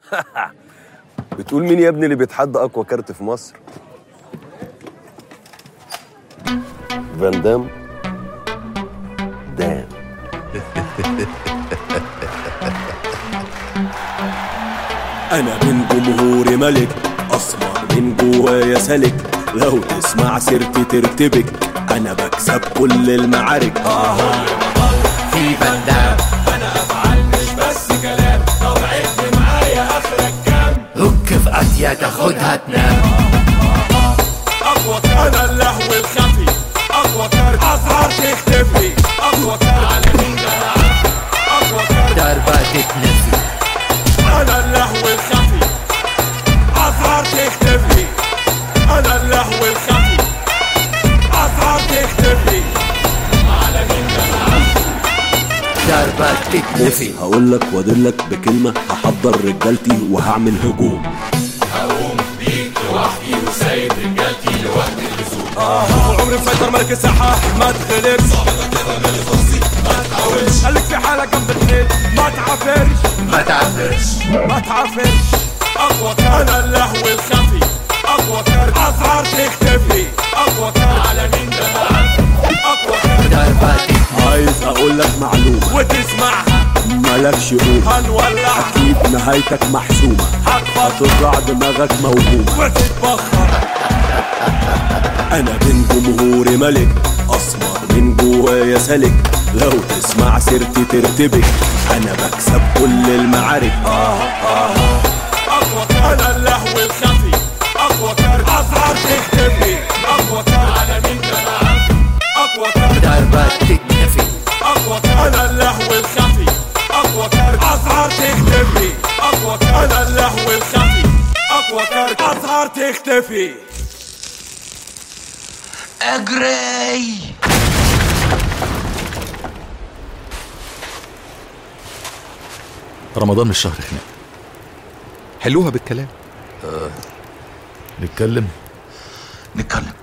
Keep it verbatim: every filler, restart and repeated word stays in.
بتقول مين يا ابني اللي بيتحدى اقوى كارت في مصر؟ فان دام. دام. انا من جمهوري ملك، اسمر من جوايا سلك، لو تسمع سيرتي ترتبك، انا بكسب كل المعارك. آه. في فان دام انا افعل مش بس كلام، طب عد معايا اخرك كام؟ هك في قاسية تاخدها تنام. اقوى كارت انا اللهو الخفي، اقوى كارت اسعار تختفي، اقوى كارت على مين ده انا عارف، اقوى كارت ضربة تتنسي. انا اللهو الخفي، اسعار تختفي، انا اللهو الخفي، اسعار تختفي، على مين ده انا عارف، ضربة تتنسي. هقولك وادلك بكلمة، هحضر رجالتي وهعمل هجوم. هقوم بيك لوحدي وسايب رجالتي لوقت اللزوم. اه عمري مسيطر ملك الساحة، ما تغلبش صعبة كده مالي فرصي، ما تحاولش خليك في حالك جنب الخيل، ما تعافرش ما تعفرش ما تعافرش. اقوى كارت انا اللهو الخفي، اقوى كارت اسعار تختفي، اقوى كارت على مين ده انا عارف، اقوى كارت ضربة تتنسي. عايز اقولك معلومة وتسمعها مالكش قوة، هنولعها اكيد نهايتك محسومة، هتفضل هتطلع دماغك موهومة. وتتبخر. انا من جمهوري ملك، اسمر من جوايا سلك، لو تسمع سيرتي ترتبك، انا بكسب كل المعارك. آه آه. اقوى كارت انا اللهو الخفي، اقوى كارت اسعار تختفي، اقوى كارت على مين ده انا عارف، اقوى كارت ضربة تتنسي. اقوى كارت انا اللهو الخفي، اقوى كارت اسعار تختفي، اقوى كارت انا اللهو الخفي، اقوى كارت اسعار تختفي. اجري. رمضان مش شهر خناق، حلوها بالكلام. آه. نتكلم نتكلم